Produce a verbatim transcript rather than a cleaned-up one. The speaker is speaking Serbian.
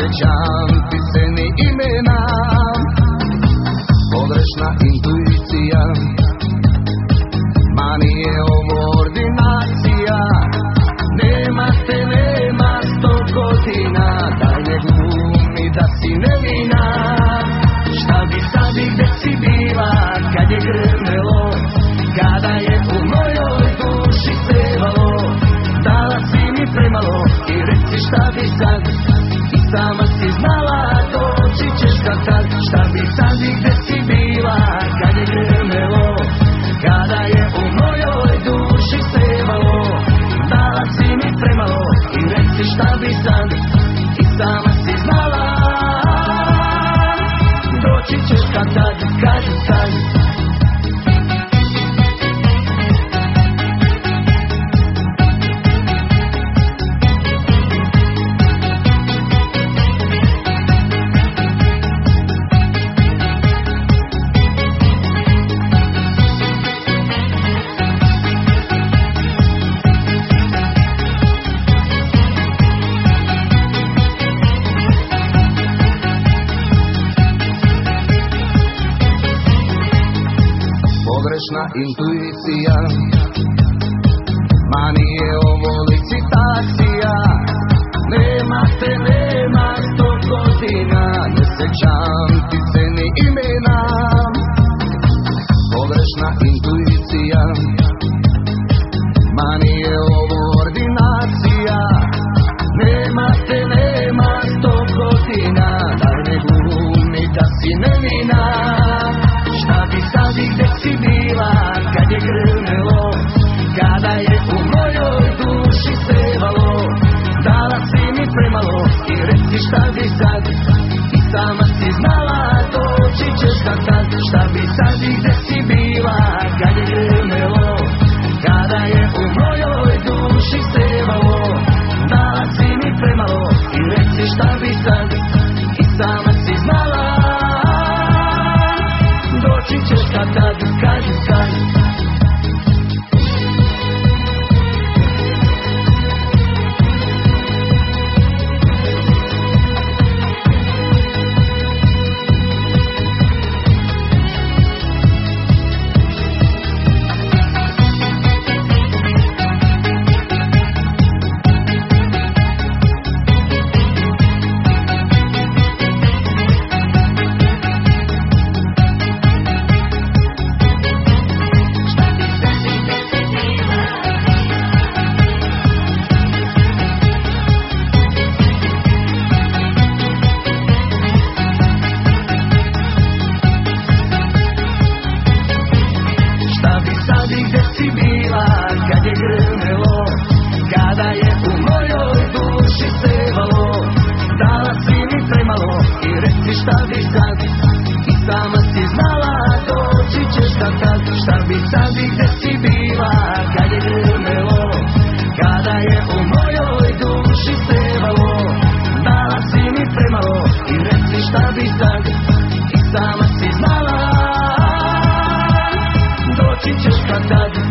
sećam ti se ni imena. Pogrešna intuicija, ma nije ovo ordinacija. Nema te, nema sto godina, daj ne glumi da si nevina. Šta bi sad i gde si bila kad je grmelo, kada je u mojoj duši sevalo. Dala si mi premalo i reci šta bi sad, i sama si znala doći ćeš kad tad. Šta bi sad i gde si bila kad je grmelo, kada je u mojoj duši sevalo. Dala si mi premalo i reci šta bi sad, i sama si znala doći ćeš kad tad, kad tad. Pogrešna intuicija, ma nije ovo licitacija. Nema te, nema sto godina, ne sećam ti se ni imena. Pogrešna intuicija, ma nije ovo ordinacija. Nema te, nema sto godina, daj ne glumi da si nevina. Šta bi sad i gde si bila kad je grmelo, kada je u mojoj duši sevalo. Dala si mi premalo i reci šta bi sad, i sama si znala doći ćeš kad tad. Šta bi sad i gde si bila kad je grmelo, kada je u mojoj duši sevalo. Dala si mi premalo i reci šta bi sad, i sama si znala doći ćeš kad tad, kad tad. Doći ćeš kad tad.